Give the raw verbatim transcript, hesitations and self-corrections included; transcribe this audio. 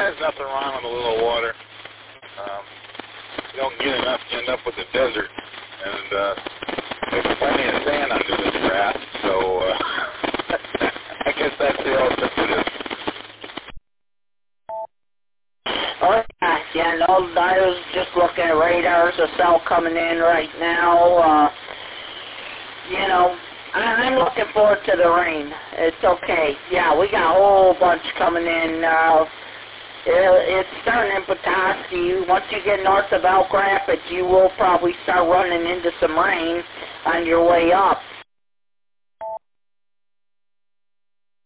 there's nothing wrong with a little water. Um, you don't get enough, you end up with a desert. And uh, there's plenty of sand under this grass, so uh, I guess that's the alternative. Oh, yeah, yeah, no, I was just looking at radars, a cell coming in right now. Uh, you know, I- I'm looking forward to the rain. It's okay. Yeah, we got a whole bunch coming in. Uh, it, it's starting in Petoskey. Once you get north of Elk Rapids, you will probably start running into some rain on your way up.